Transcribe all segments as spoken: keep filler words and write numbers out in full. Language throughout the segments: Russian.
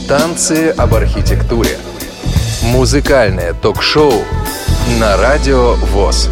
Танцы об архитектуре. Музыкальное ток-шоу на Радио ВОС.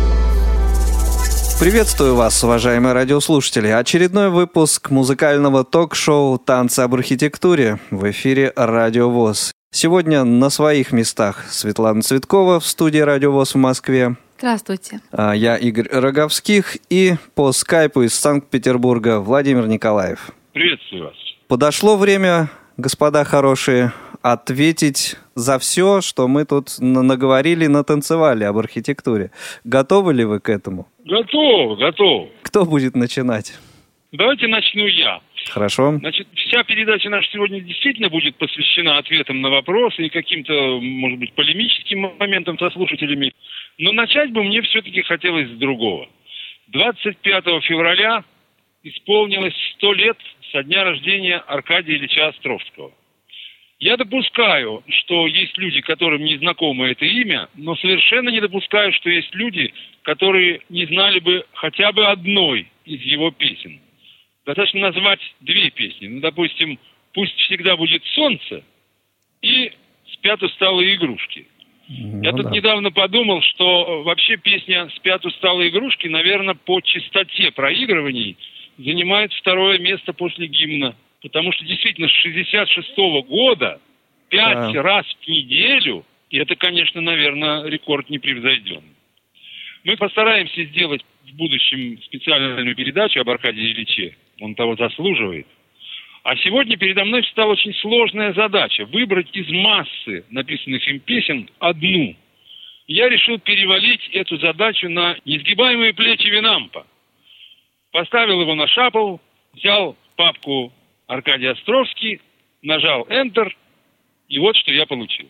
Приветствую вас, уважаемые радиослушатели. Очередной выпуск музыкального ток-шоу «Танцы об архитектуре» в эфире Радио ВОС. Сегодня на своих местах Светлана Цветкова в студии Радио ВОС в Москве. Здравствуйте. Я Игорь Роговских и по скайпу из Санкт-Петербурга Владимир Николаев. Приветствую вас. Подошло время, господа хорошие, ответить за все, что мы тут наговорили, натанцевали об архитектуре. Готовы ли вы к этому? Готов, готов. Кто будет начинать? Давайте начну я. Хорошо. Значит, вся передача наша сегодня действительно будет посвящена ответам на вопросы и каким-то, может быть, полемическим моментам со слушателями. Но начать бы мне все-таки хотелось с другого. двадцать пятого февраля исполнилось сто лет со дня рождения Аркадия Ильича Островского. Я допускаю, что есть люди, которым не знакомо это имя, но совершенно не допускаю, что есть люди, которые не знали бы хотя бы одной из его песен. Достаточно назвать две песни. Ну, допустим, «Пусть всегда будет солнце» и «Спят усталые игрушки». Ну, Я тут да. недавно подумал, что вообще песня «Спят усталые игрушки», наверное, по частоте проигрываний занимает второе место после гимна. Потому что действительно с шестьдесят шестого года пять да. раз в неделю, и это, конечно, наверное, рекорд непревзойденный. Мы постараемся сделать в будущем специальную передачу об Аркадии Ильиче. Он того заслуживает. А сегодня передо мной встала очень сложная задача – выбрать из массы написанных им песен одну. Я решил перевалить эту задачу на несгибаемые плечи Винампа. Поставил его на шапл, взял папку Аркадий Островский, нажал Enter, и вот что я получил.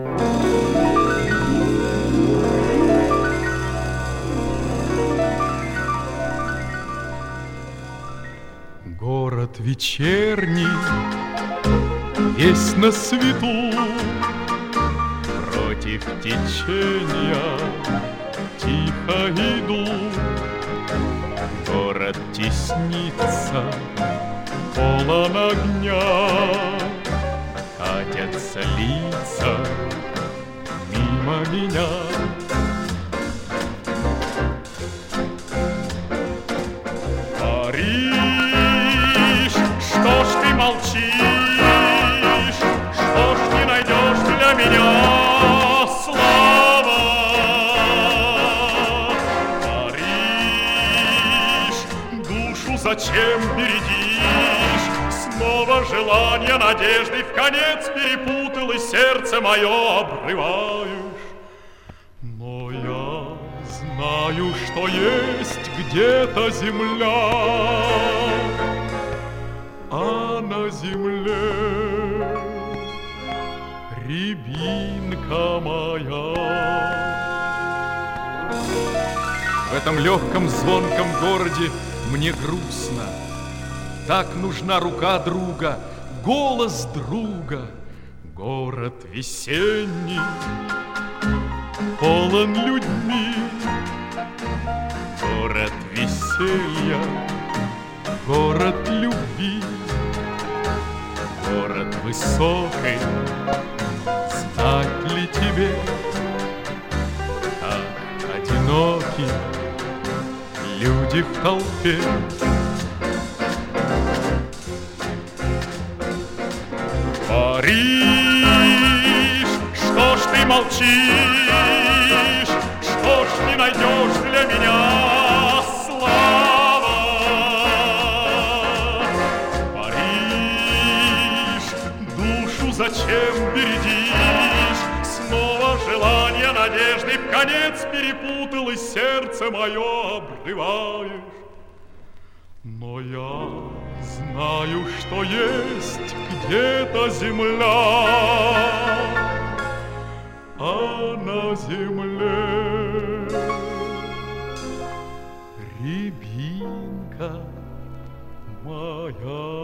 Город вечерний, весь на свету, против течения тихо иду. Город теснится, полон огня, катятся лица мимо меня. Париж, что ж ты молчишь, что ж не найдешь для меня слова? Париж, душу зачем бередишь? Снова желание надежды в конец перепутал, и сердце мое обрываешь. Но я знаю, что есть где-то земля, а на земле рябинка моя. В этом легком звонком городе мне грустно. Так нужна рука друга, голос друга. Город весенний, полон людьми. Город веселья, город любви. Город высокий, знать ли тебе, как одиноки люди в толпе. Париж, что ж ты молчишь, что ж не найдешь для меня слова? Париж, душу зачем бередишь? Снова желание надежды в конец перепутал, и сердце мое обрываешь. Но я знаю, что есть где-то земля, а на земле рябинка моя.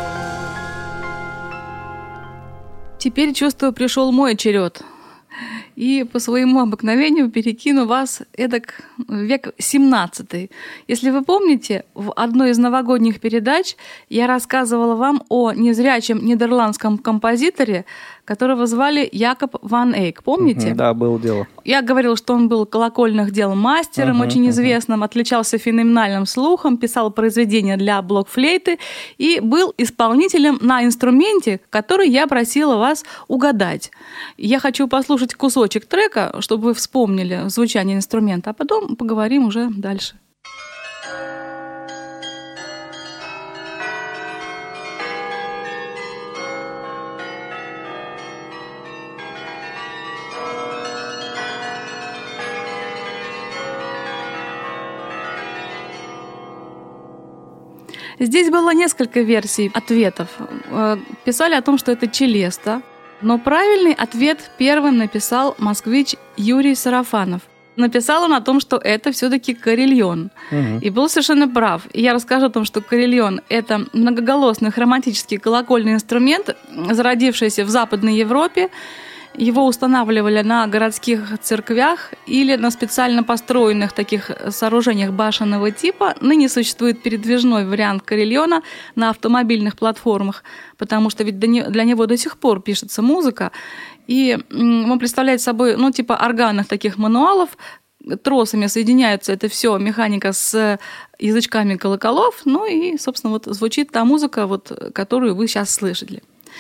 Теперь, чувствую, пришел мой черед. и по своему обыкновению перекину вас эдак в век семнадцатый. Если вы помните, в одной из новогодних передач я рассказывала вам о незрячем нидерландском композиторе, которого звали Якоб ван Эйк. Помните? Uh-huh, да, было дело. Я говорила, что он был колокольных дел мастером, uh-huh, очень известным, uh-huh. отличался феноменальным слухом, писал произведения для блокфлейты и был исполнителем на инструменте, который я просила вас угадать. Я хочу послушать кусочек трека, чтобы вы вспомнили звучание инструмента, а потом поговорим уже дальше. Здесь было несколько версий ответов. Писали о том, что это челеста, но правильный ответ первым написал москвич Юрий Сарафанов. Написал он о том, что это все-таки карельон. Угу. И был совершенно прав. И я расскажу о том, что карельон – это многоголосный хроматический колокольный инструмент, зародившийся в Западной Европе. Его устанавливали на городских церквях или на специально построенных таких сооружениях башенного типа. Ныне существует передвижной вариант карельона на автомобильных платформах, потому что ведь для него до сих пор пишется музыка. И он представляет собой, ну, типа органных таких мануалов, тросами соединяются это все, механика с язычками колоколов, ну и, собственно, вот звучит та музыка, вот, которую вы сейчас слышали.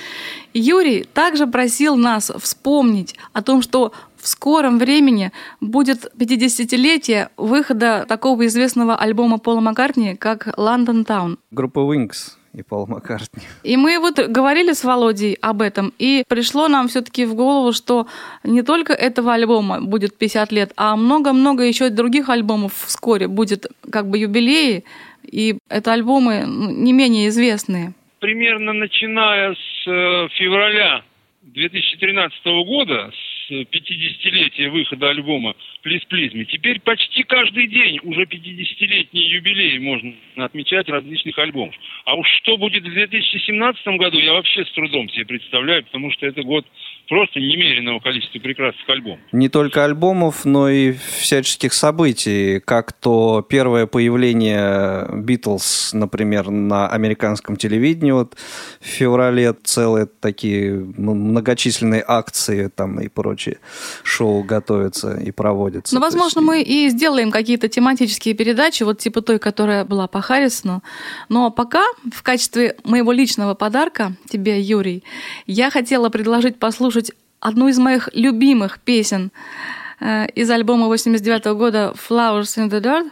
Юрий также просил нас вспомнить о том, что в скором времени будет пятидесятилетие выхода такого известного альбома Пола Маккартни, как «London Town». Группа Wings и Пол Маккартни. И мы вот говорили с Володей об этом, и пришло нам все-таки в голову, что не только этого альбома будет пятьдесят лет, а много-много еще других альбомов вскоре будет как бы юбилеи, и это альбомы не менее известные. Примерно начиная с февраля две тысячи тринадцатого года, с пятидесятилетия выхода альбома «Please Please Me», теперь почти каждый день уже пятидесятилетние юбилеи можно отмечать различных альбомов. А уж что будет в две тысячи семнадцатом году, я вообще с трудом себе представляю, потому что это год просто немеренного количества прекрасных альбомов. Не только альбомов, но и всяческих событий, как то первое появление Битлз, например, на американском телевидении вот в феврале, целые такие многочисленные акции там и прочие шоу готовятся и проводятся. Ну, возможно, есть... мы и сделаем какие-то тематические передачи, вот типа той, которая была по Харрисону. Но пока в качестве моего личного подарка тебе, Юрий, я хотела предложить послушать одну из моих любимых песен э, из альбома восемьдесят девятого года «Flowers in the Dirt».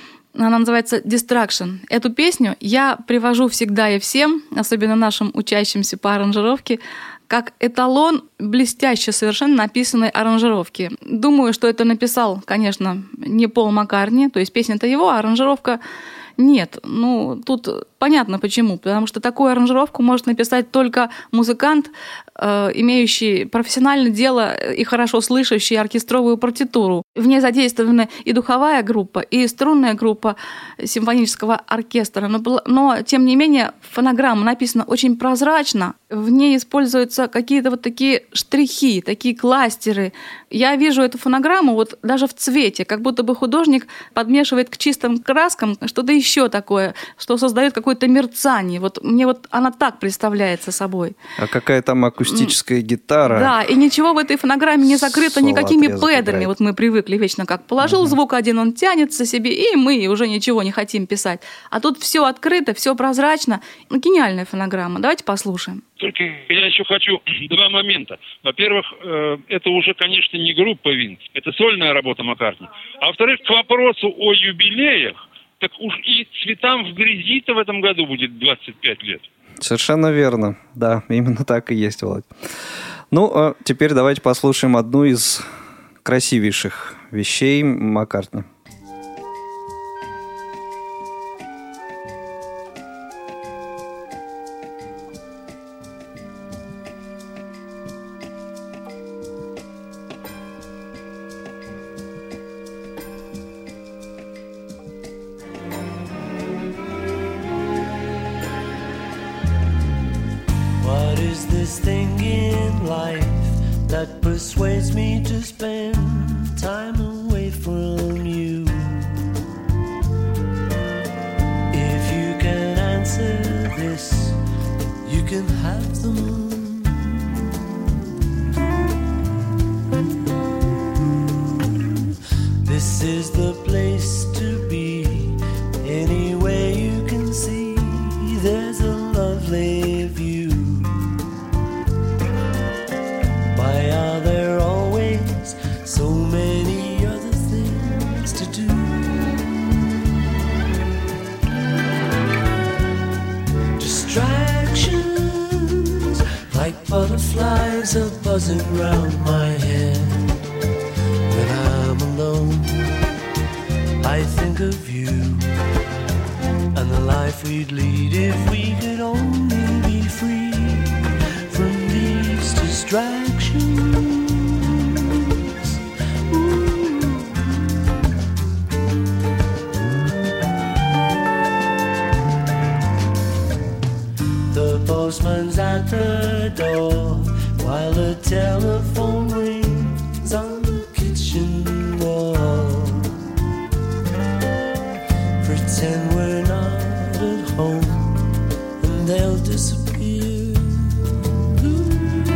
Она называется «Distraction». Эту песню я привожу всегда и всем, особенно нашим учащимся по аранжировке, как эталон блестяще совершенно написанной аранжировки. Думаю, что это написал, конечно, не Пол Маккартни, то есть песня-то его, а аранжировка нет. Ну, тут понятно почему. Потому что такую аранжировку может написать только музыкант, э, имеющий профессиональное дело и хорошо слышащий оркестровую партитуру. В ней задействована и духовая группа, и струнная группа симфонического оркестра. Но, но тем не менее, фонограмма написана очень прозрачно. В ней используются какие-то вот такие штрихи, такие кластеры. Я вижу эту фонограмму вот даже в цвете, как будто бы художник подмешивает к чистым краскам что-то еще такое, что создает какое-то мерцание. Вот мне вот она так представляется собой. А какая там акустическая гитара? Да, и ничего в этой фонограмме не закрыто никакими пэдами. Вот мы привыкли вечно как положил uh-huh. звук один, он тянется себе, и мы уже ничего не хотим писать. А тут все открыто, все прозрачно. Ну, гениальная фонограмма. Давайте послушаем. Только я еще хочу два момента. Во-первых, это уже, конечно, не группа Wings, это сольная работа Маккартни. А во-вторых, к вопросу о юбилеях, так уж и «Цветам в грязи»-то в этом году будет двадцать пять лет. Совершенно верно. Да, именно так и есть, Володь. Ну, а теперь давайте послушаем одну из красивейших вещей Маккартни. This thing in life that persuades me to spend time away from you. If you can answer this, you can have the moon. This is the place to be. Anyway you can see, there's a lovely view. Why are there always so many other things to do? Distractions, like butterflies are buzzing round my head. When I'm alone, I think of you and the life we'd lead if we could only be free from these distractions. Ooh. The postman's at the door while the telephone rings on the kitchen wall. Pretend we're not at home and they'll disappear. Ooh.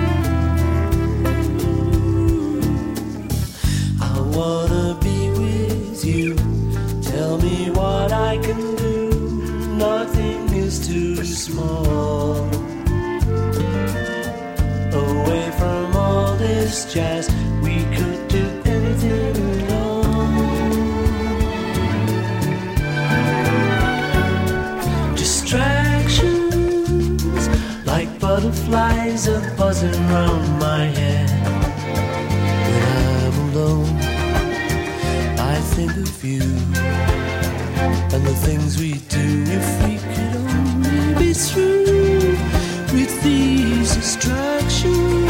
I wanna be with you. Tell me what I can do. Nothing is too small. Away from all this jazz, we could do anything alone. Distractions, like butterflies are buzzing round my head. When I'm alone, I think of you and the things we do if we could only be through with these distractions.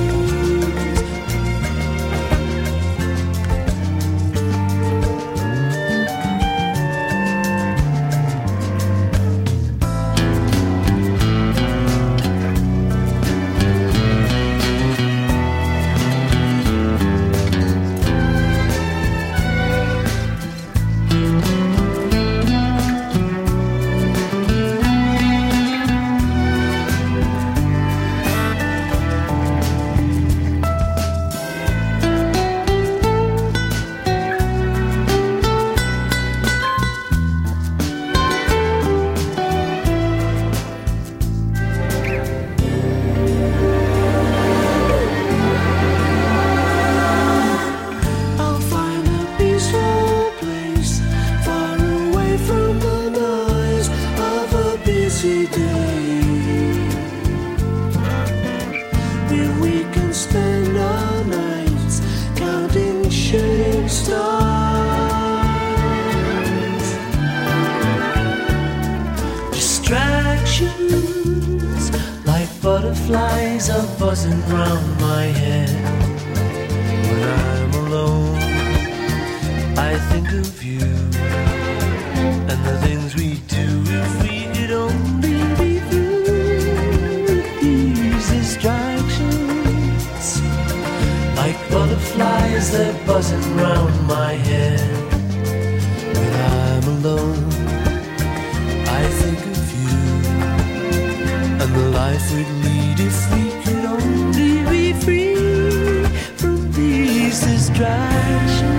Butterflies are buzzing round my head. When I'm alone, I think of you and the things we do if we could only be through these distractions. Like butterflies, they're buzzing round my head. When I'm alone, I think of you and the life we'd lead if we could only be free from these distractions.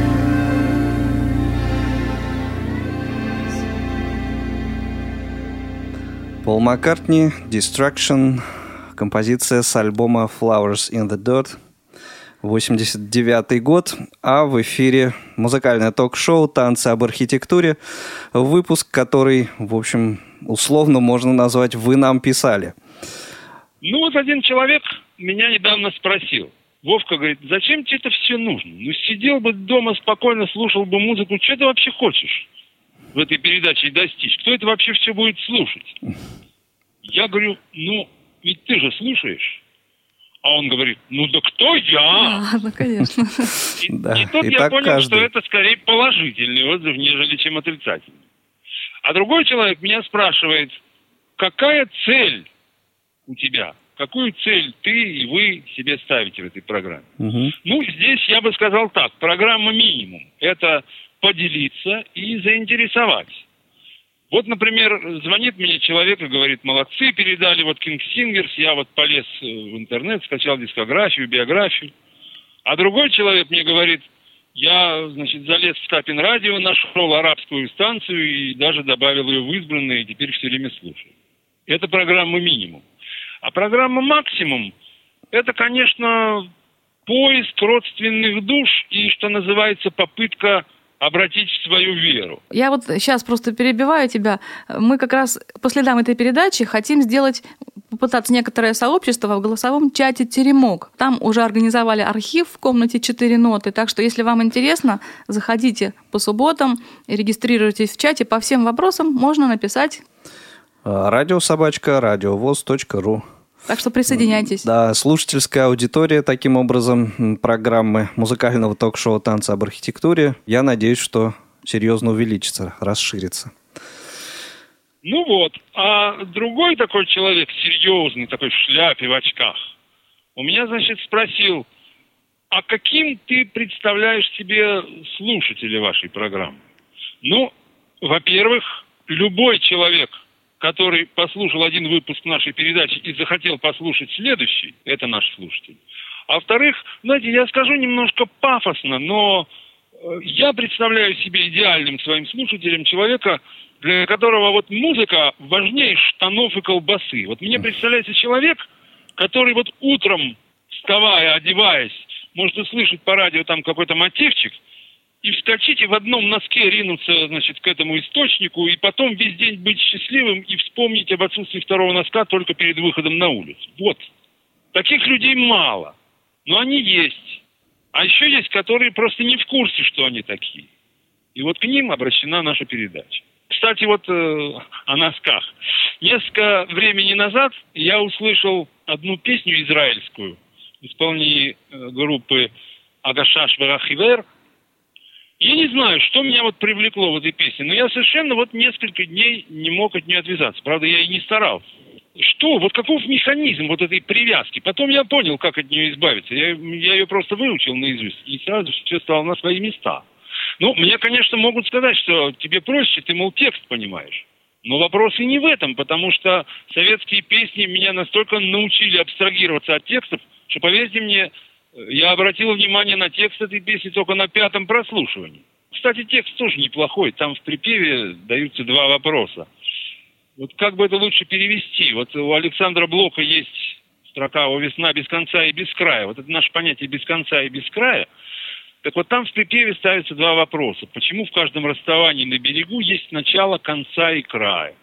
Пол Маккартни, Distraction, композиция с альбома Flowers in the Dirt, восемьдесят девятый год, а в эфире музыкальное ток-шоу «Танцы об архитектуре», выпуск, который, в общем, условно можно назвать «Вы нам писали». Ну вот один человек меня недавно спросил: Вовка, говорит, зачем тебе это все нужно? Ну сидел бы дома спокойно, слушал бы музыку, что ты вообще хочешь в этой передаче достичь? Кто это вообще все будет слушать? Я говорю, ну ведь ты же слушаешь. А он говорит, ну да кто я? А, ну конечно. И, да, и тут и я понял, каждый. Что это скорее положительный отзыв, нежели чем отрицательный. А другой человек меня спрашивает, какая цель у тебя какую цель ты и вы себе ставите в этой программе. Угу. Ну, здесь я бы сказал так. Программа минимум. Это поделиться и заинтересовать. Вот, например, звонит мне человек и говорит: молодцы, передали вот King Singers, я вот полез в интернет, скачал дискографию, биографию. А другой человек мне говорит: я, значит, залез в Капин радио, нашел арабскую станцию и даже добавил ее в избранные, и теперь все время слушаю. Это программа минимум. А программа максимум – это, конечно, поиск родственных душ и, что называется, попытка обратить в свою веру. Я вот сейчас просто перебиваю тебя. Мы как раз по следам этой передачи хотим сделать, попытаться некоторое сообщество в голосовом чате «Теремок». Там уже организовали архив в комнате «Четыре ноты», так что если вам интересно, заходите по субботам, регистрируйтесь в чате. По всем вопросам можно написать. Радиособачка радиовоз точка ру. Так что присоединяйтесь. Да, слушательская аудитория, таким образом, программы музыкального ток-шоу «Танцы об архитектуре», я надеюсь, что серьезно увеличится, расширится. Ну вот, а другой такой человек, серьезный, такой в шляпе, в очках, у меня, значит, спросил: а каким ты представляешь себе слушателя вашей программы? Ну, во-первых, любой человек, который послушал один выпуск нашей передачи и захотел послушать следующий, это наш слушатель. А во-вторых, знаете, я скажу немножко пафосно, но я представляю себе идеальным своим слушателем человека, для которого вот музыка важнее штанов и колбасы. Вот мне представляется человек, который вот утром, вставая, одеваясь, может услышать по радио там какой-то мотивчик, и вскочить и в одном носке ринуться, значит, к этому источнику, и потом весь день быть счастливым и вспомнить об отсутствии второго носка только перед выходом на улицу. Вот. Таких людей мало. Но они есть. А еще есть, которые просто не в курсе, что они такие. И вот к ним обращена наша передача. Кстати, вот э, о носках. Несколько времени назад я услышал одну песню израильскую в исполнении э, группы Агашаш Верахивер. Я не знаю, что меня вот привлекло в этой песне, но я совершенно вот несколько дней не мог от нее отвязаться. Правда, я и не старался. Что? Вот каков механизм вот этой привязки? Потом я понял, как от нее избавиться. Я, я ее просто выучил наизусть, и сразу все стало на свои места. Ну, мне, конечно, могут сказать, что тебе проще, ты, мол, текст понимаешь. Но вопрос и не в этом, потому что советские песни меня настолько научили абстрагироваться от текстов, что, поверьте мне, я обратил внимание на текст этой песни только на пятом прослушивании. Кстати, текст тоже неплохой. Там в припеве даются два вопроса. Вот как бы это лучше перевести? Вот у Александра Блока есть строка «О весна без конца и без края». Вот это наше понятие «без конца и без края». Так вот там в припеве ставятся два вопроса. Почему в каждом расставании на берегу есть начало, конца и края?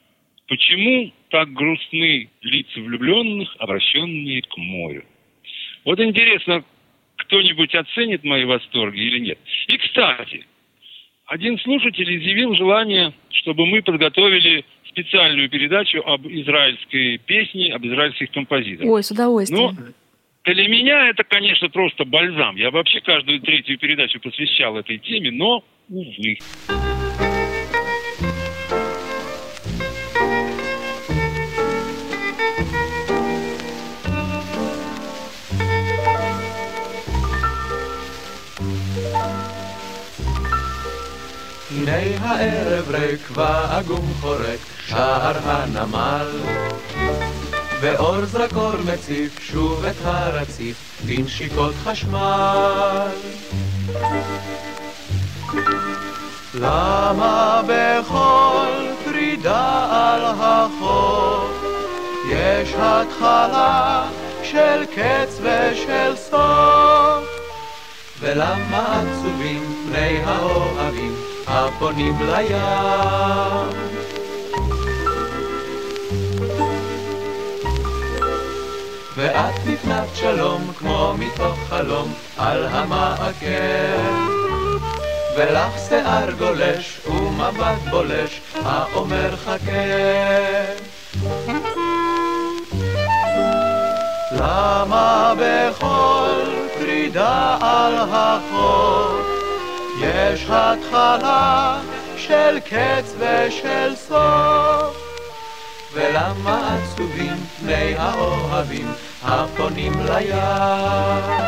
Почему так грустны лица влюбленных, обращенные к морю? Вот интересно, кто-нибудь оценит мои восторги или нет. И, кстати, один слушатель изъявил желание, чтобы мы подготовили специальную передачу об израильской песне, об израильских композиторах. Ой, с удовольствием. Но для меня это, конечно, просто бальзам. Я вообще каждую третью передачу посвящал этой теме, но, увы. הנה הערב ריק ועגום חורק שער הנמל ואור זרקור מציף שוב את הרציף בנשיקות חשמל למה בכל פרידה על החוף יש התחלה של קץ ושל סוף ולמה עצובים פני האוהבים הפונים לים ואת נפנת שלום כמו מתוך חלום על המעקר ולך שיער גולש ומבט בולש האומר חכה למה בכל פרידה על החוף יש התחלה של קץ ושל סוף ולמה עצובים פני האוהבים הפונים לים?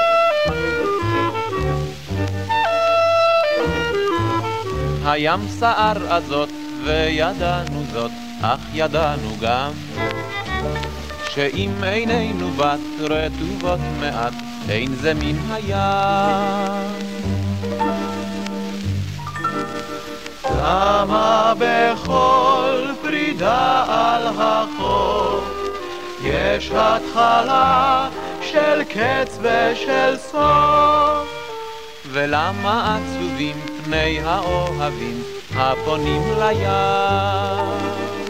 הים סער הזאת וידענו זאת, אך ידענו גם שאם עינינו בת רטובות מעט, אין זה מן הים. למה בכל פרידה על החוף יש התחלה של קץ ושל סוף? ולמה עצובים פני האוהבים הפונים לים?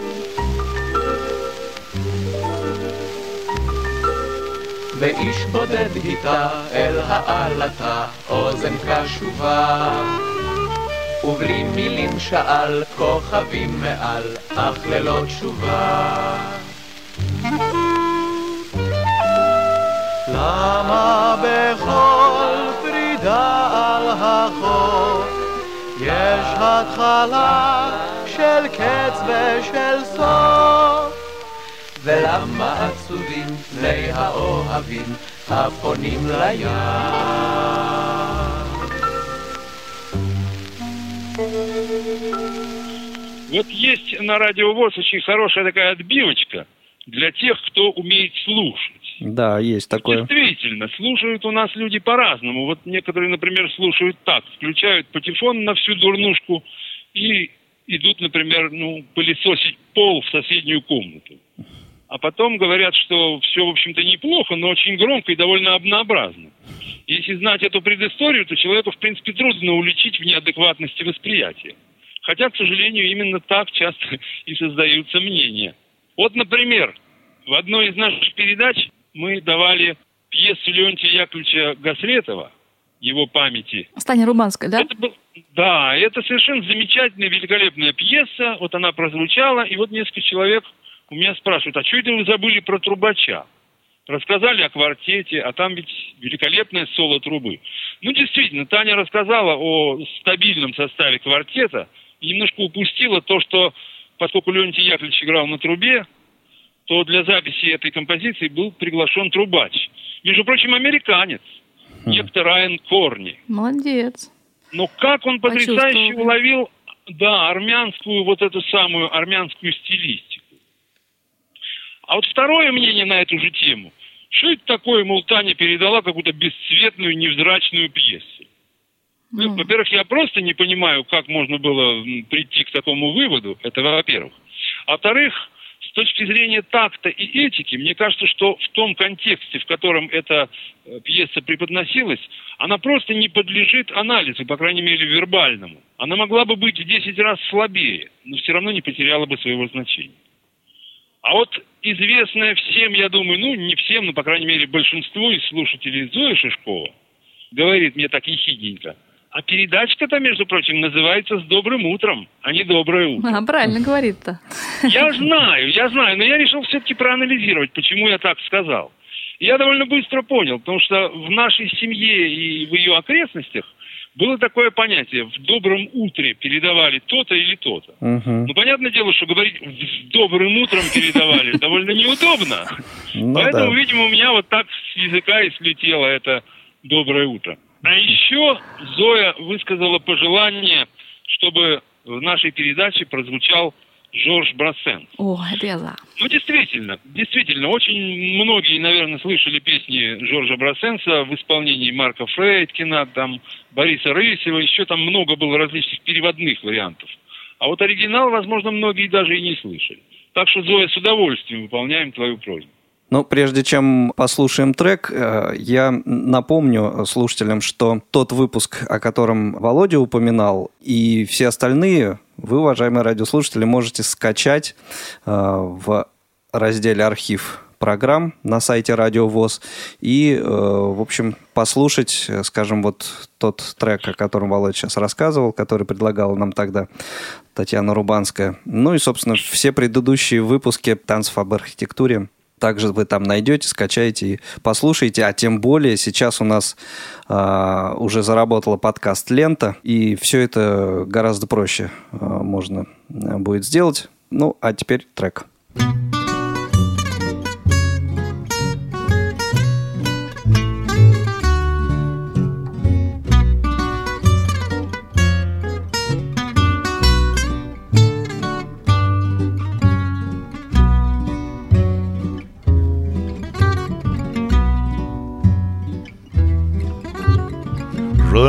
ואיש בודד היטה אל העלתה אוזן קשובה, ובלי מילים שאל כוכבים מעל, אך ללא תשובה. למה בכל פרידה על החוף יש התחלה של קץ ושל סוף? ולמה עצובים פני האוהבים הפונים לים? Вот есть на Радио ВОС очень хорошая такая отбивочка для тех, кто умеет слушать. Да, есть такое. Действительно, слушают у нас люди по-разному. Вот некоторые, например, слушают так, включают патефон на всю дурнушку и идут, например, ну, пылесосить пол в соседнюю комнату. А потом говорят, что все, в общем-то, неплохо, но очень громко и довольно однообразно. Если знать эту предысторию, то человеку, в принципе, трудно уличить в неадекватности восприятия. Хотя, к сожалению, именно так часто и создаются мнения. Вот, например, в одной из наших передач мы давали пьесу Леонтия Яковлевича Гаслетова, его памяти. Таня Рубанская, да? Это был, да, это совершенно замечательная, великолепная пьеса. Вот она прозвучала, и вот несколько человек у меня спрашивают, а что это вы забыли про трубача? Рассказали о квартете, а там ведь великолепное соло трубы. Ну, действительно, Таня рассказала о стабильном составе квартета и немножко упустила то, что, поскольку Леонтий Яковлевич играл на трубе, то для записи этой композиции был приглашен трубач. Между прочим, американец, некто Райан Корни. Молодец. Но как он потрясающе уловил, да, армянскую, вот эту самую армянскую стилистику. А вот второе мнение на эту же тему. Что это такое, мол, Таня передала какую-то бесцветную, невзрачную пьесу? Ну, во-первых, я просто не понимаю, как можно было прийти к такому выводу. Это во-первых. А во-вторых, с точки зрения такта и этики, мне кажется, что в том контексте, в котором эта пьеса преподносилась, она просто не подлежит анализу, по крайней мере, вербальному. Она могла бы быть в десять раз слабее, но все равно не потеряла бы своего значения. А вот известная всем, я думаю, ну, не всем, но, по крайней мере, большинству из слушателей Зоя Шишкова, говорит мне так ехидненько, а передачка-то, между прочим, называется «С добрым утром», а не «Доброе утро». А, правильно говорит-то. Я знаю, я знаю, но я решил все-таки проанализировать, почему я так сказал. И я довольно быстро понял, потому что в нашей семье и в ее окрестностях было такое понятие: в добром утре передавали то-то или то-то. Угу. Ну, понятное дело, что говорить с добрым утром передавали довольно неудобно. Ну, поэтому, да. Видимо, у меня вот так с языка и слетело это доброе утро. А еще Зоя высказала пожелание, чтобы в нашей передаче прозвучал Жорж Брассенс. О, это я за. Ну, действительно, действительно, очень многие, наверное, слышали песни Жоржа Брассенса в исполнении Марка Фрейдкина, там, Бориса Рысева, еще там много было различных переводных вариантов. А вот оригинал, возможно, многие даже и не слышали. Так что, Зоя, с удовольствием выполняем твою просьбу. Ну, прежде чем послушаем трек, я напомню слушателям, что тот выпуск, о котором Володя упоминал, и все остальные, вы, уважаемые радиослушатели, можете скачать в разделе «Архив программ» на сайте Радио ВОС и, в общем, послушать, скажем, вот тот трек, о котором Володя сейчас рассказывал, который предлагала нам тогда Татьяна Рубанская. Ну и, собственно, все предыдущие выпуски «Танцев об архитектуре» также вы там найдете, скачаете и послушаете. А тем более сейчас у нас а, уже заработала подкаст «Лента», и все это гораздо проще а, можно будет сделать. Ну, а теперь трек.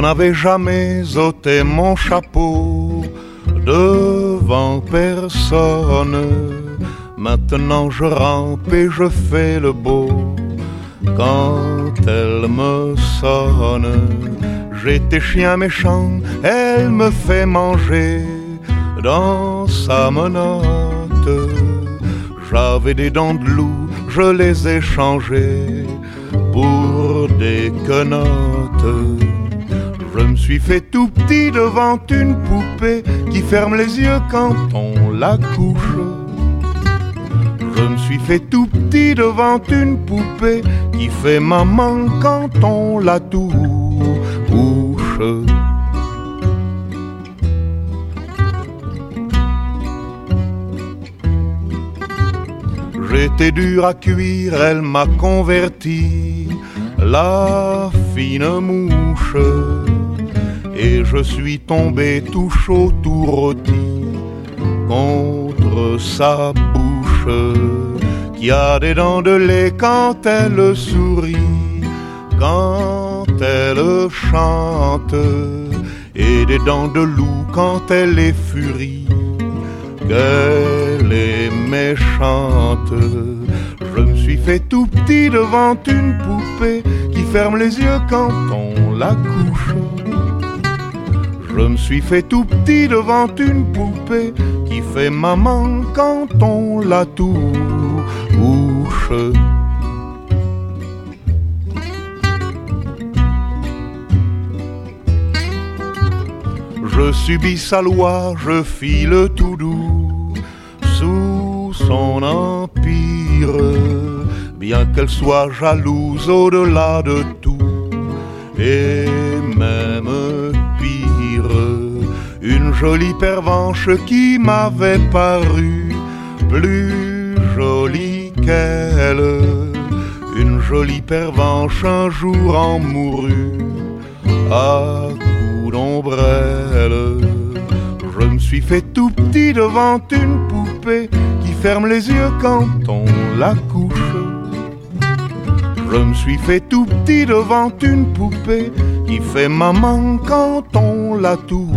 n'avais jamais ôté mon chapeau devant personne. Maintenant je rampe et je fais le beau quand elle me sonne. J'étais chien méchant, elle me fait manger dans sa menotte. J'avais des dents de loup, je les ai changées pour des quenottes. Je me suis fait tout petit devant une poupée qui ferme les yeux quand on la couche. Je me suis fait tout petit devant une poupée qui fait maman quand on la touche. J'étais dur à cuire, elle m'a converti, la fine mouche. Et je suis tombé tout chaud, tout rôti contre sa bouche, qui a des dents de lait quand elle sourit, quand elle chante, et des dents de loup quand elle est furie, qu'elle est méchante. Je me suis fait tout petit devant une poupée qui ferme les yeux quand on la couche. Je me suis fait tout petit devant une poupée qui fait maman quand on la touche. Je subis sa loi, je file tout doux sous son empire, bien qu'elle soit jalouse au-delà de tout, et même pire, une jolie pervenche qui m'avait paru plus jolie qu'elle, une jolie pervenche un jour en mourut à coups d'ombrelle. Je me suis fait tout petit devant une poupée qui ferme les yeux quand on la couche. Je me suis fait tout petit devant une poupée qui fait maman quand on la touche.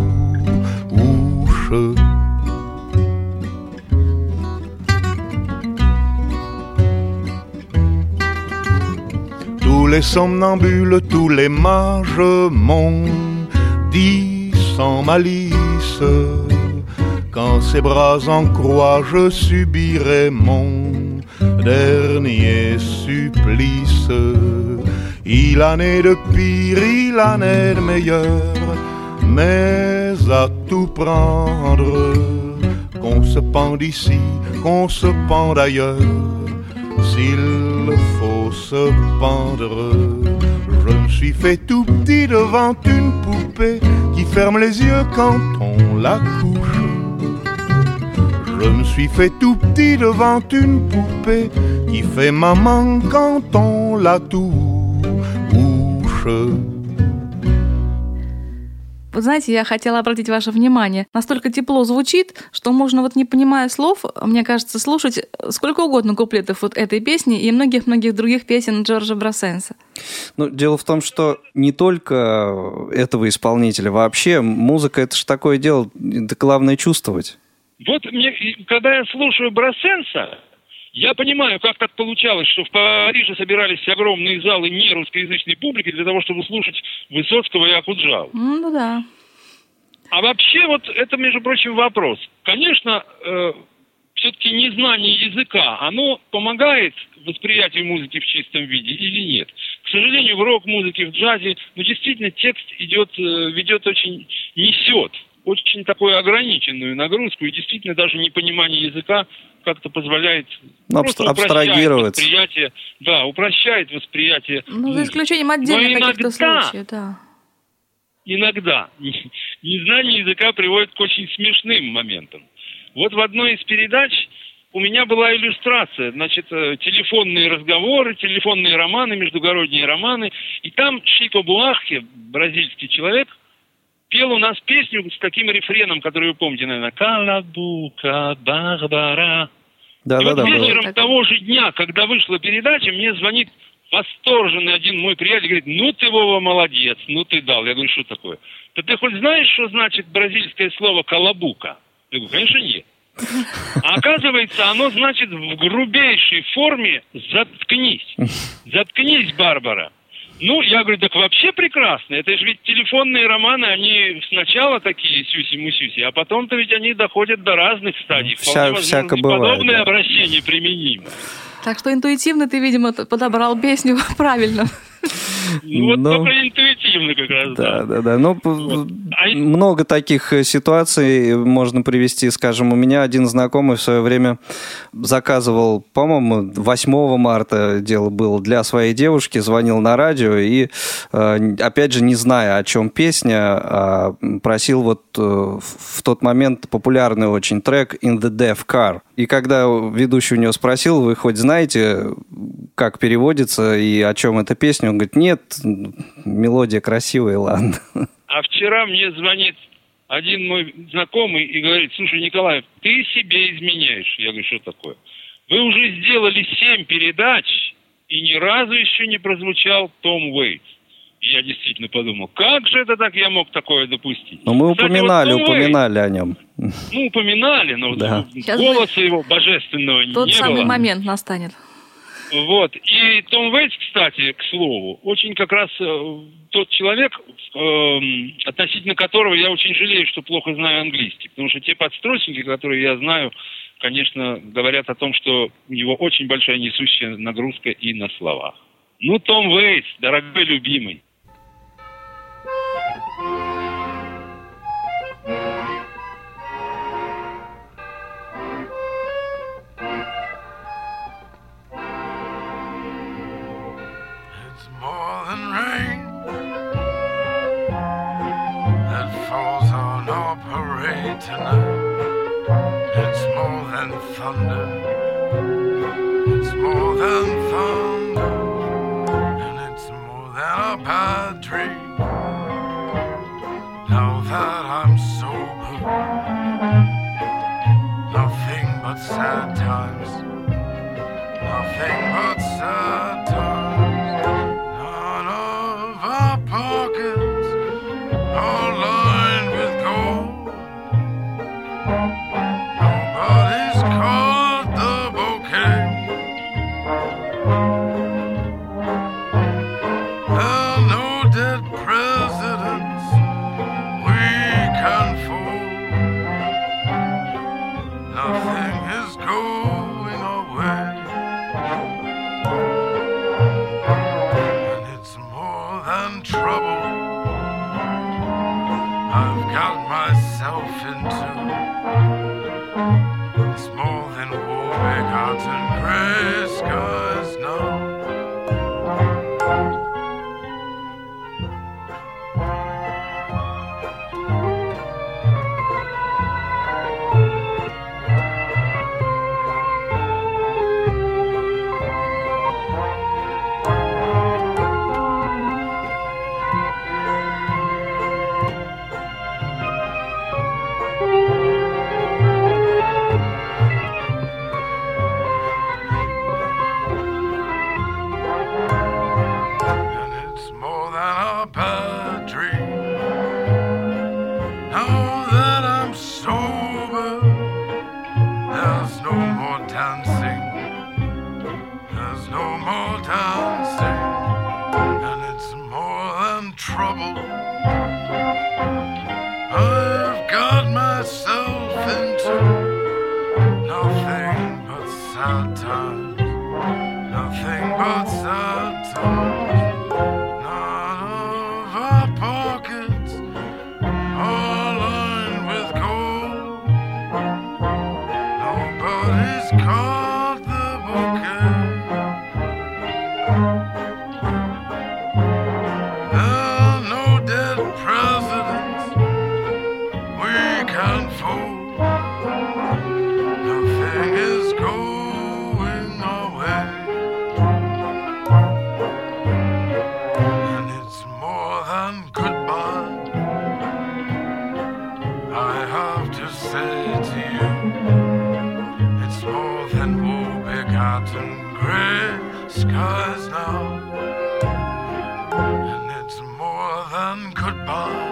Tous les somnambules, tous les mages m'ont dit sans malice, quand ses bras en croix je subirai mon dernier supplice. Il en est de pire, il en est de meilleur, mais à tout prendre, qu'on se pende ici, qu'on se pende ailleurs, s'il faut se pendre. Je me suis fait tout petit devant une poupée qui ferme les yeux quand on la couche. Je me suis fait tout petit devant une poupée qui fait maman quand on la touche. Вот знаете, я хотела обратить ваше внимание. Настолько тепло звучит, что можно, вот не понимая слов, мне кажется, слушать сколько угодно куплетов вот этой песни и многих-многих других песен Джорджа Брассенса. Ну, дело в том, что не только этого исполнителя, вообще музыка — это же такое дело, это главное чувствовать. Вот мне, когда я слушаю Брассенса, я понимаю, как так получалось, что в Париже собирались огромные залы не русскоязычной публики для того, чтобы слушать Высоцкого и Акуджаву. Ну да. А вообще вот это, между прочим, вопрос. Конечно, э, все-таки незнание языка, оно помогает восприятию музыки в чистом виде или нет? К сожалению, в рок-музыке, в джазе, ну, действительно, текст идет, ведет очень, несет очень такую ограниченную нагрузку, и действительно даже непонимание языка как-то позволяет ну, просто абстрагировать. Восприятие, да, упрощает восприятие. Ну, за исключением отдельных иногда, каких-то случаев, да. Иногда незнание языка приводит к очень смешным моментам. Вот в одной из передач у меня была иллюстрация, значит, телефонные разговоры, телефонные романы, междугородние романы, и там Шико Буахе, бразильский человек, пел у нас песню с таким рефреном, который вы помните, наверное, «Калабука, Барбара». Да, и да, вот да, вечером да. того же дня, когда вышла передача, мне звонит восторженный один мой приятель говорит: ну ты, Вова, молодец, ну ты дал. Я говорю: что такое? Да ты хоть знаешь, что значит бразильское слово «колобука»? Я говорю: конечно, нет. А оказывается, оно значит в грубейшей форме «заткнись». Заткнись, Барбара. Ну, я говорю: так вообще прекрасно. Это же ведь телефонные романы, они сначала такие сюси-мусюси, а потом-то ведь они доходят до разных стадий. Вся, всяко бывает. Подобное Да. обращение применимо. Так что интуитивно ты, видимо, подобрал песню правильно. Ну, вот Ну, только интуитивно как раз, Да, да. да, да. Ну, Вот. А и- много таких э, ситуаций можно привести. Скажем, у меня один знакомый в свое время заказывал, по-моему, восьмого марта дело было, для своей девушки, звонил на радио и, э, опять же, не зная, о чем песня, а просил вот э, в тот момент популярный очень трек «In the Deaf Car». И когда ведущий у него спросил: вы хоть знаете, как переводится и о чем эта песня, он говорит: нет, мелодия красивая, ладно. А вчера мне звонит один мой знакомый и говорит: слушай, Николай, ты себе изменяешь. Я говорю: что такое? Вы уже сделали семь передач, и ни разу еще не прозвучал Том Уэйтс. И я действительно подумал: как же это так, я мог такое допустить? Но мы Кстати, упоминали, вот Том упоминали о нем. Уэйтс, ну, упоминали, но Да. Сейчас голоса его божественного Тот не самый было. момент настанет. Вот. И Том Уэйтс, кстати, к слову, очень как раз э, тот человек, э, относительно которого я очень жалею, что плохо знаю английский. Потому что те подстрочники, которые я знаю, конечно, говорят о том, что у него очень большая несущая нагрузка и на словах. Ну, Том Уэйтс, дорогой любимый. It's more than rain that falls on our parade tonight. It's more than thunder. It's more than thunder. And it's more than a bad dream. Now that I'm sober, nothing but sad times. Nothing but sad times. None of our pockets are lined with gold. Nobody's caught the bouquet. There are no dead presidents we can fool. Nothing is going away. And it's more than trouble I've got myself into. It's more than war, big hearts and gray skies now. And it's more than a bad dream. Now that I'm sober, there's no more dancing. There's no more dancing. And it's more than trouble I've got myself into. Nothing but sad times. Nothing but sad times. None of our pockets are lined with gold. Nobody's caught the bouquet. There are no dead presidents we can fold. Nothing is going away. And it's more than goodbye I have to say to you. It's more than woe begotten gray skies now, and it's more than goodbye.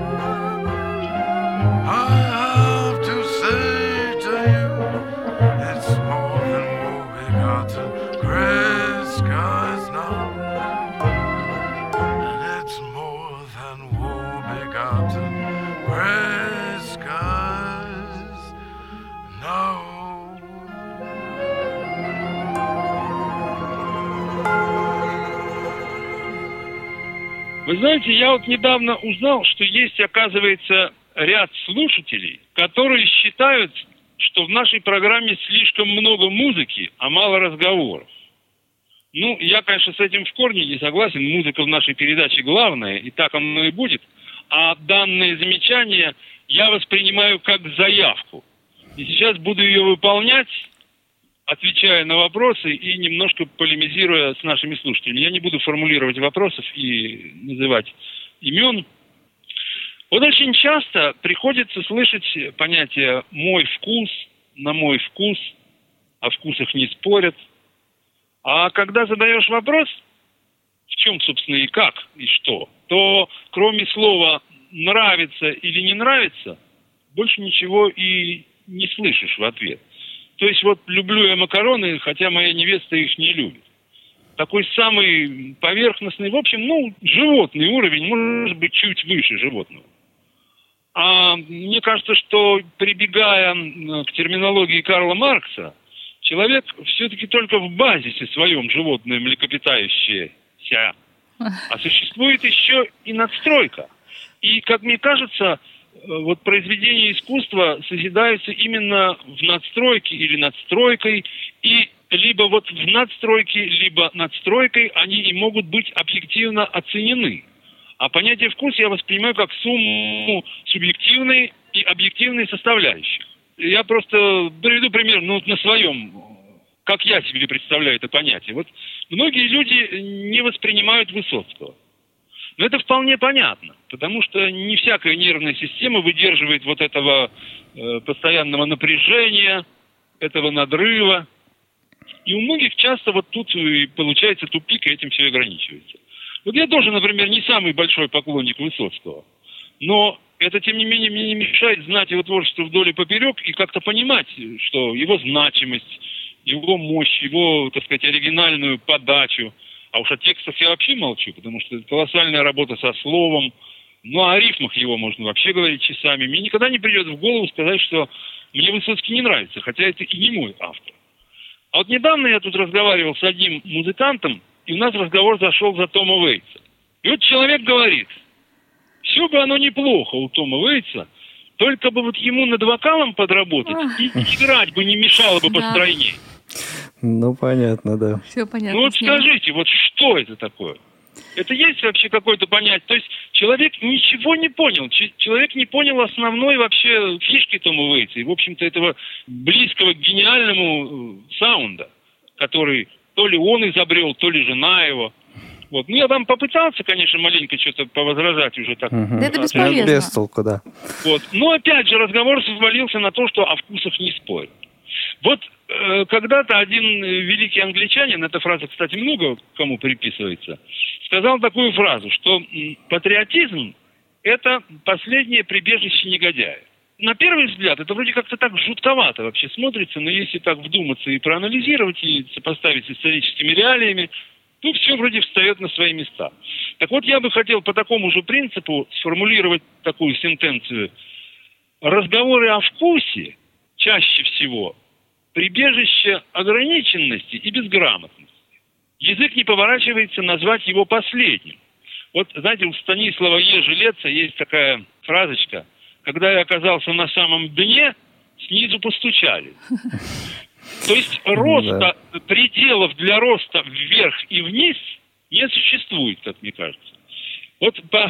I have to say to you, it's more than woe-begotten gray skies now, and it's more than woe-begotten gray skies now. Вы знаете, я вот недавно узнал, что есть, оказывается, ряд слушателей, которые считают, что в нашей программе слишком много музыки, а мало разговоров. Ну, я, конечно, с этим в корне не согласен. Музыка в нашей передаче главная, и так оно и будет. А данное замечание я воспринимаю как заявку. И сейчас буду ее выполнять, отвечая на вопросы и немножко полемизируя с нашими слушателями. Я не буду формулировать вопросов и называть имен. Вот очень часто приходится слышать понятие «мой вкус», «на мой вкус», о вкусах не спорят. А когда задаешь вопрос, в чем, собственно, и как, и что, то кроме слова «нравится» или «не нравится», больше ничего и не слышишь в ответ. То есть вот люблю я макароны, хотя моя невеста их не любит. Такой самый поверхностный, в общем, ну, животный уровень, может быть, чуть выше животного. А мне кажется, что, прибегая к терминологии Карла Маркса, человек все-таки только в базисе своем животное млекопитающееся. А существует еще и надстройка. И, как мне кажется, вот произведения искусства созидаются именно в надстройке или надстройкой, и либо вот в надстройке, либо надстройкой они и могут быть объективно оценены. А понятие «вкус» я воспринимаю как сумму субъективной и объективной составляющих. Я просто приведу пример, ну, на своем, как я себе представляю это понятие. Вот многие люди не воспринимают Высоцкого. Но это вполне понятно, потому что не всякая нервная система выдерживает вот этого э, постоянного напряжения, этого надрыва. И у многих часто вот тут и получается тупик, и этим все ограничивается. Вот я тоже, например, не самый большой поклонник Высоцкого, но это, тем не менее, мне не мешает знать его творчество вдоль и поперек и как-то понимать, что его значимость, его мощь, его, так сказать, оригинальную подачу. А уж о текстах я вообще молчу, потому что это колоссальная работа со словом. Ну, а о рифмах его можно вообще говорить часами. Мне никогда не придет в голову сказать, что мне Высоцкий не нравится, хотя это и не мой автор. А вот недавно я тут разговаривал с одним музыкантом, и у нас разговор зашел за Тома Уэйтса. И вот человек говорит, все бы оно неплохо у Тома Уэйтса, только бы вот ему над вокалом подработать, и играть бы не мешало бы постройнее. Ну, понятно, да. Все понятно. Ну вот скажите, вот что это такое? Это есть вообще какое-то понятие? То есть человек ничего не понял. Человек не понял основной вообще фишки Тома Уэйтса. И, в общем-то, этого близкого к гениальному саунда, который то ли он изобрел, то ли жена его. Вот. Ну, я там попытался, конечно, маленько что-то повозражать уже так. Угу. Да это бесполезно. Без толку, да. Вот. Но, опять же, разговор свалился на то, что о вкусах не спорят. Вот э, когда-то один великий англичанин, эта фраза, кстати, много кому приписывается, сказал такую фразу, что патриотизм – это последнее прибежище негодяя. На первый взгляд это вроде как-то так жутковато вообще смотрится, но если так вдуматься и проанализировать, и сопоставить с историческими реалиями, то все вроде встает на свои места. Так вот, я бы хотел по такому же принципу сформулировать такую сентенцию. Разговоры о вкусе чаще всего прибежище ограниченности и безграмотности. Язык не поворачивается назвать его последним. Вот, знаете, у Станислава Е. Жилеца есть такая фразочка: «Когда я оказался на самом дне, снизу постучали». То есть роста, пределов для роста вверх и вниз не существует, как мне кажется. Вот по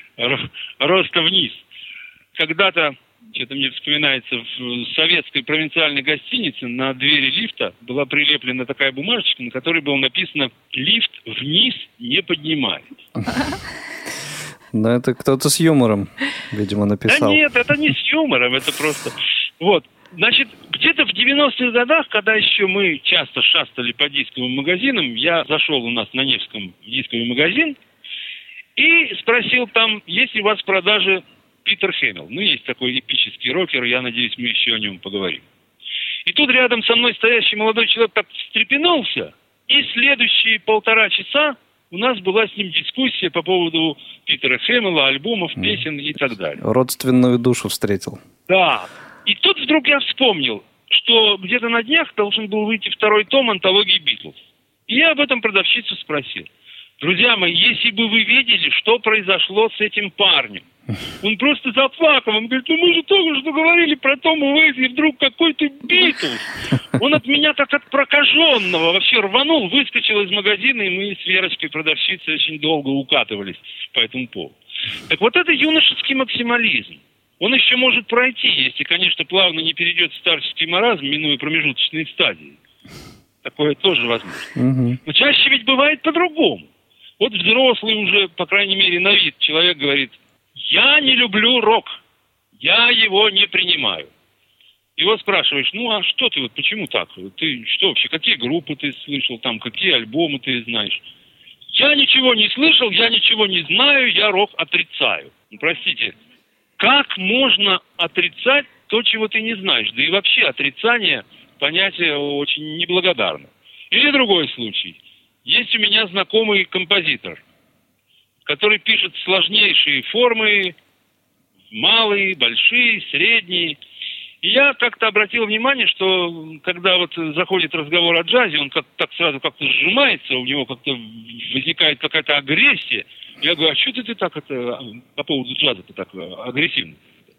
роста вниз. Когда-то, что-то мне вспоминается, в советской провинциальной гостинице на двери лифта была прилеплена такая бумажечка, на которой было написано «Лифт вниз не поднимает». Но это кто-то с юмором, видимо, написал. Да нет, это не с юмором, это просто... Вот. Значит, где-то в девяностых годах, когда еще мы часто шастали по дисковым магазинам, я зашел у нас на Невском в дисковый магазин и спросил там, есть ли у вас в продаже Питер Хэмилл. Ну, есть такой эпический рокер, я надеюсь, мы еще о нем поговорим. И тут рядом со мной стоящий молодой человек так встрепенулся, и следующие полтора часа у нас была с ним дискуссия по поводу Питера Хэмилла, альбомов, песен и так далее. Родственную душу встретил. Да. И тут вдруг я вспомнил, что где-то на днях должен был выйти второй том антологии Битлз. И я об этом продавщицу спросил. Друзья мои, если бы вы видели, что произошло с этим парнем. Он просто заплакал. Он говорит, ну мы же только что говорили про Тома Уэйта, и вдруг какой-то Битлз. Он от меня как от прокаженного вообще рванул, выскочил из магазина, и мы с Верочкой, продавщицей, очень долго укатывались по этому поводу. Так вот это юношеский максимализм. Он еще может пройти, если, конечно, плавно не перейдет в старческий маразм, минуя промежуточные стадии. Такое тоже возможно. Угу. Но чаще ведь бывает по-другому. Вот взрослый уже, по крайней мере, на вид человек говорит, я не люблю рок, я его не принимаю. Его спрашиваешь, ну а что ты, вот почему так? Ты что вообще, какие группы ты слышал, там, какие альбомы ты знаешь? Я ничего не слышал, я ничего не знаю, я рок отрицаю. Ну, простите, как можно отрицать то, чего ты не знаешь? Да и вообще отрицание понятие очень неблагодарное. Или другой случай. Есть у меня знакомый композитор, который пишет сложнейшие формы, малые, большие, средние. И я как-то обратил внимание, что когда вот заходит разговор о джазе, он как так сразу как-то сжимается, у него как-то возникает какая-то агрессия. Я говорю, а что ты, ты так это, по поводу джаза-то так агрессивно?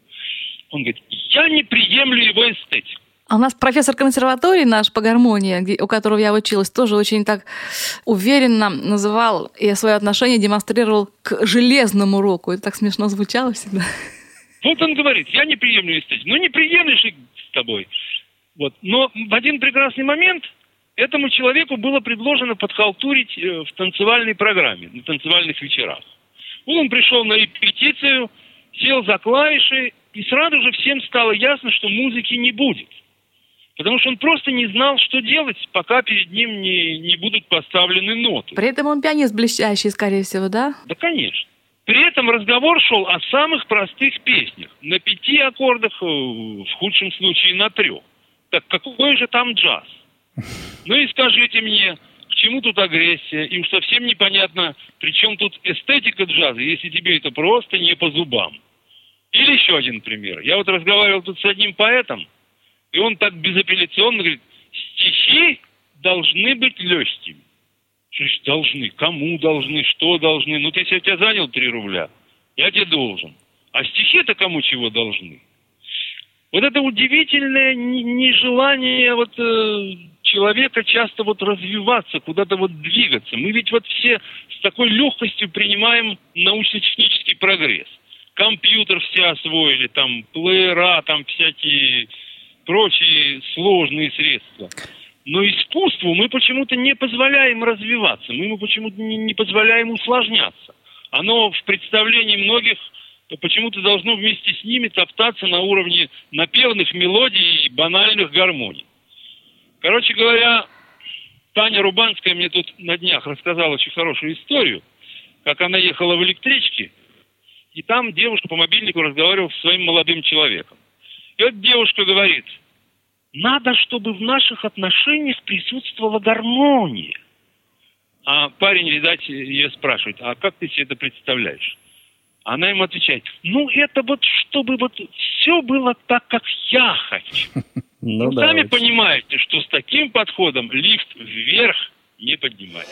Он говорит, я не приемлю его эстетику. А у нас профессор консерватории наш по гармонии, где, у которого я училась, тоже очень так уверенно называл и свое отношение демонстрировал к железному року. Это так смешно звучало всегда. Вот он говорит, я не приемлю эстетику. Ну, не приемлешь и с тобой. Вот. Но в один прекрасный момент этому человеку было предложено подхалтурить в танцевальной программе, на танцевальных вечерах. Вот он пришел на репетицию, сел за клавиши, и сразу же всем стало ясно, что музыки не будет. Потому что он просто не знал, что делать, пока перед ним не, не будут поставлены ноты. При этом он пианист блестящий, скорее всего, да? Да, конечно. При этом разговор шел о самых простых песнях. На пяти аккордах, в худшем случае на трех. Так какой же там джаз? Ну и скажите мне, к чему тут агрессия? И уж совсем непонятно, при чем тут эстетика джаза, если тебе это просто не по зубам. Или еще один пример. Я вот разговаривал тут с одним поэтом, и он так безапелляционно говорит, стихи должны быть легкими. Что значит должны? Кому должны? Что должны? Ну, ты, если я тебя занял три рубля, я тебе должен. А стихи-то кому чего должны? Вот это удивительное нежелание вот, э, человека часто вот развиваться, куда-то вот двигаться. Мы ведь вот все с такой легкостью принимаем научно-технический прогресс. Компьютер все освоили, там, плеера, там, всякие прочие сложные средства. Но искусству мы почему-то не позволяем развиваться, мы ему почему-то не, не позволяем усложняться. Оно в представлении многих почему-то должно вместе с ними топтаться на уровне напевных мелодий и банальных гармоний. Короче говоря, Таня Рубанская мне тут на днях рассказала очень хорошую историю, как она ехала в электричке, и там девушка по мобильнику разговаривала со своим молодым человеком. И вот девушка говорит, надо, чтобы в наших отношениях присутствовала гармония. А парень, видать, ее спрашивает, а как ты себе это представляешь? Она ему отвечает, ну это вот, чтобы вот все было так, как я хочу. Ну, да, сами очень. Понимаете, что с таким подходом лифт вверх не поднимает.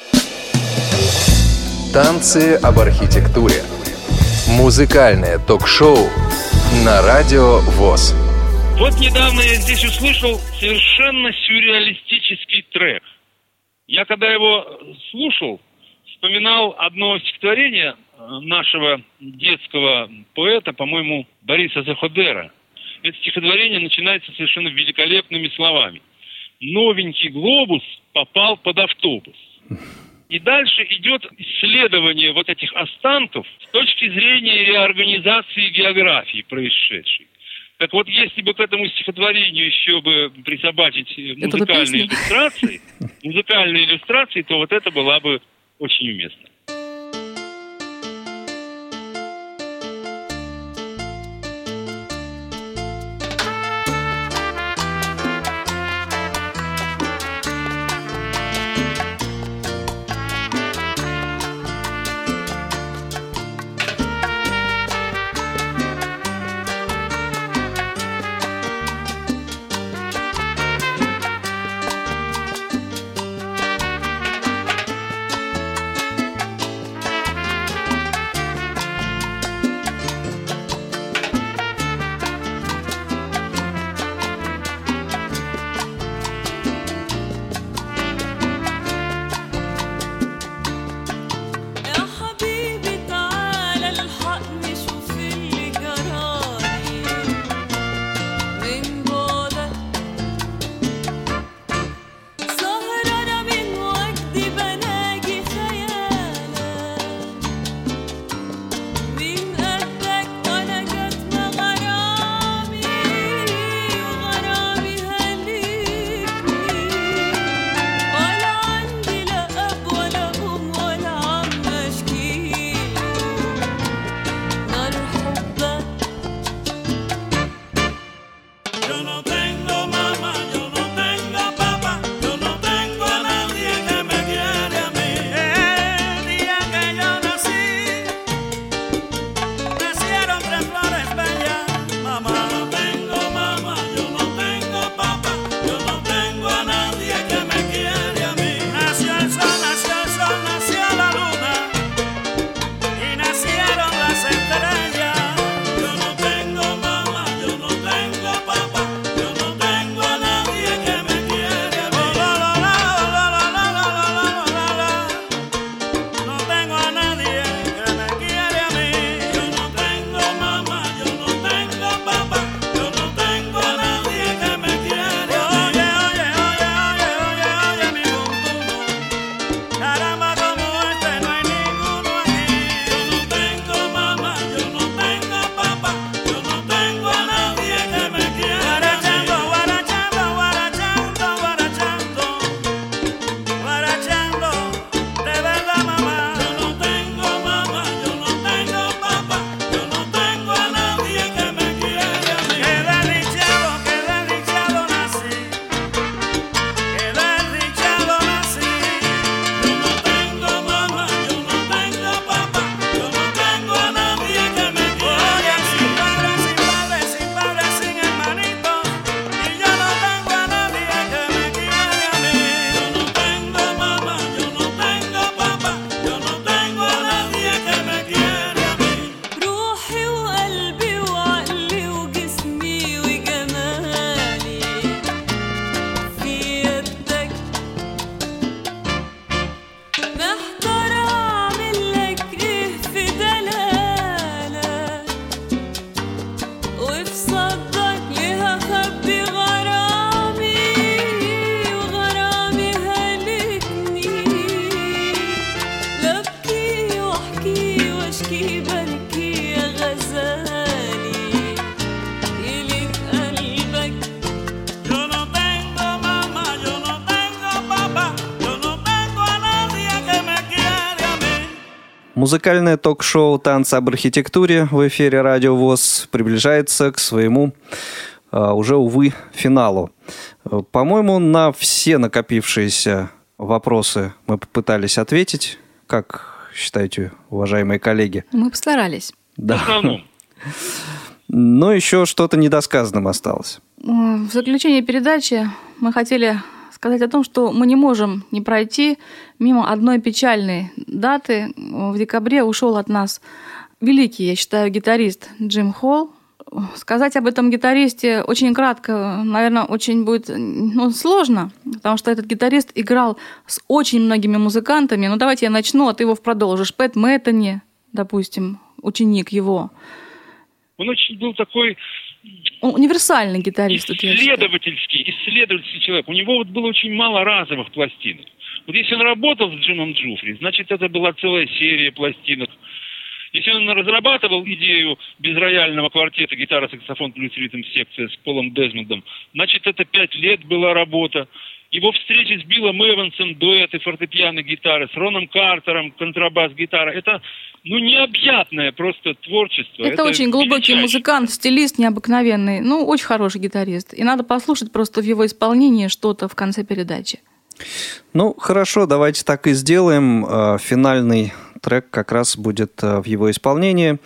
Танцы об архитектуре. Музыкальное ток-шоу на Радио ВОС. Вот недавно я здесь услышал совершенно сюрреалистический трек. Я когда его слушал, вспоминал одно стихотворение нашего детского поэта, по-моему, Бориса Заходера. Это стихотворение начинается совершенно великолепными словами. «Новенький глобус попал под автобус». И дальше идет исследование вот этих останков с точки зрения реорганизации географии происшедшей. Так вот, если бы к этому стихотворению еще бы присобачить музыкальные иллюстрации, музыкальные иллюстрации, то вот это была бы очень уместно. Музыкальное ток-шоу «Танцы об архитектуре» в эфире Радио ВОС приближается к своему, уже, увы, финалу. По-моему, на все накопившиеся вопросы мы попытались ответить. Как считаете, уважаемые коллеги? Мы постарались. Да. Но еще что-то недосказанным осталось. В заключение передачи мы хотели сказать о том, что мы не можем не пройти мимо одной печальной даты. В декабре ушел от нас великий, я считаю, гитарист Джим Холл. Сказать об этом гитаристе очень кратко, наверное, очень будет ну, сложно, потому что этот гитарист играл с очень многими музыкантами. Ну, давайте я начну, а ты его продолжишь. Пэт Мэттани, допустим, ученик его. Он очень был такой... универсальный гитарист. Исследовательский, исследовательский человек. У него вот было очень мало разовых пластинок. Вот если он работал с Джимом Джуфри, значит, это была целая серия пластинок. Если он разрабатывал идею безрояльного квартета гитара, саксофон плюс ритм-секция с Полом Дезмондом, значит, это пять лет была работа. Его встречи с Биллом Эвансом, дуэты фортепиано гитары, с Роном Картером, контрабас-гитара. Это, ну, необъятное просто творчество. Это, это очень глубокий музыкант, стилист необыкновенный. Ну, очень хороший гитарист. И надо послушать просто в его исполнении что-то в конце передачи. Ну, хорошо, давайте так и сделаем. Финальный трек как раз будет в его исполнении.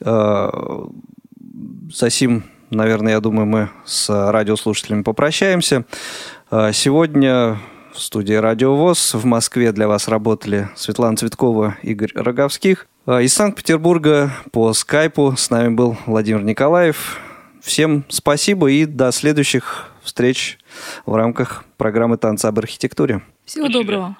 Засим, наверное, я думаю, мы с радиослушателями попрощаемся. Сегодня в студии Радио ВОС в Москве для вас работали Светлана Цветкова, Игорь Роговских. Из Санкт-Петербурга по скайпу с нами был Владимир Николаев. Всем спасибо и до следующих встреч в рамках программы «Танцы об архитектуре». Всего доброго.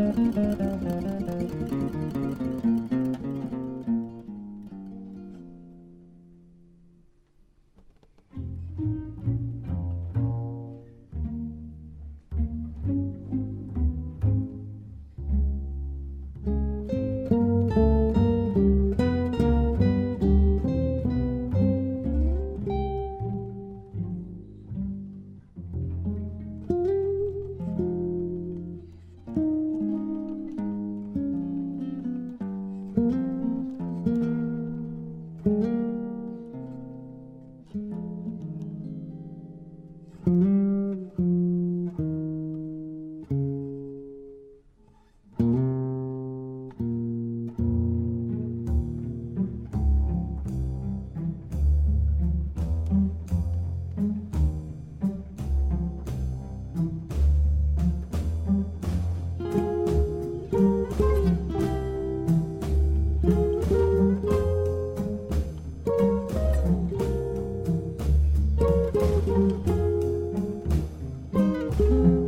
Thank you.